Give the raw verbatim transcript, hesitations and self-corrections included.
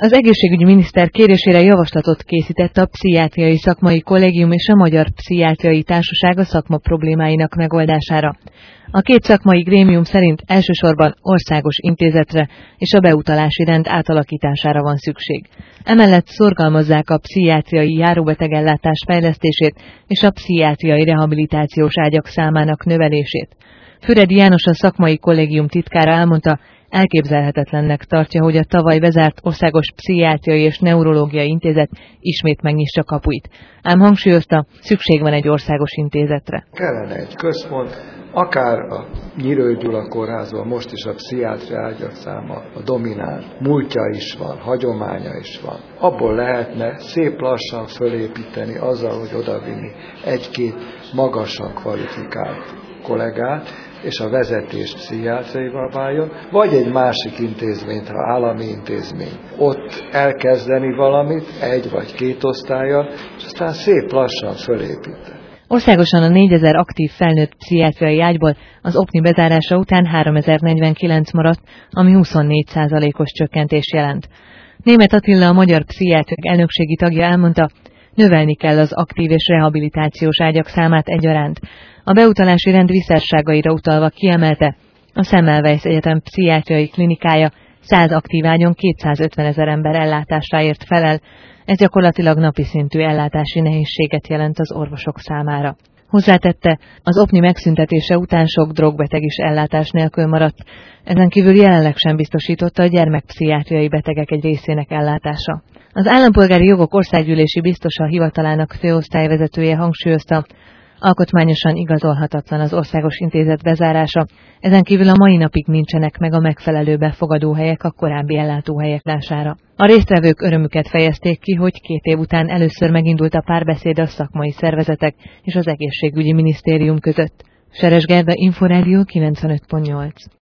Az egészségügyi miniszter kérésére javaslatot készített a Pszichiátriai Szakmai Kollégium és a Magyar Pszichiátriai Társaság a szakma problémáinak megoldására. A két szakmai grémium szerint elsősorban országos intézetre és a beutalási rend átalakítására van szükség. Emellett szorgalmazzák a pszichiátriai járóbetegellátás fejlesztését és a pszichiátriai rehabilitációs ágyak számának növelését. Füredi János, a szakmai kollégium titkára elmondta, elképzelhetetlennek tartja, hogy a tavaly bezárt Országos Pszichiátriai és Neurológiai Intézet ismét megnyissa kapuit. Ám hangsúlyozta, szükség van egy országos intézetre. Kellene egy központ, akár a Nyírő Gyula kórházban most is a pszichiátria ágyak száma a dominál, múltja is van, hagyománya is van. Abból lehetne szép lassan fölépíteni azzal, hogy odavinni egy-két magasan kvalifikált kollégát, és a vezetés pszichiátriaival váljon, vagy egy másik intézményt, ha állami intézmény. Ott elkezdeni valamit, egy vagy két osztállyal, és aztán szép lassan fölépíteni. Országosan a négyezer aktív felnőtt pszichiátriai ágyból az Opni bezárása után háromezer-negyvenkkilenc maradt, ami huszonnégy százalékos csökkentés jelent. Németh Attila, a Magyar Pszichiátriák elnökségi tagja elmondta, növelni kell az aktív és rehabilitációs ágyak számát egyaránt. A beutalási rend visszásságaira utalva kiemelte, a Semmelweis Egyetem pszichiátriai klinikája száz aktív ágyon kétszázötven ezer ember ellátásáért felel, ez gyakorlatilag napi szintű ellátási nehézséget jelent az orvosok számára. Hozzátette, az Opni megszüntetése után sok drogbeteg is ellátás nélkül maradt, ezen kívül jelenleg sem biztosította a gyermekpszichiátriai betegek egy részének ellátása. Az Állampolgári Jogok Országgyűlési Biztosa hivatalának főosztályvezetője hangsúlyozta, alkotmányosan igazolhatatlan az országos intézet bezárása, ezen kívül a mai napig nincsenek meg a megfelelő befogadóhelyek a korábbi ellátóhelyek lására. A résztvevők örömüket fejezték ki, hogy két év után először megindult a párbeszéd a szakmai szervezetek és az egészségügyi minisztérium között. Seres Gerda, Inforádió kilencvenöt pont nyolc.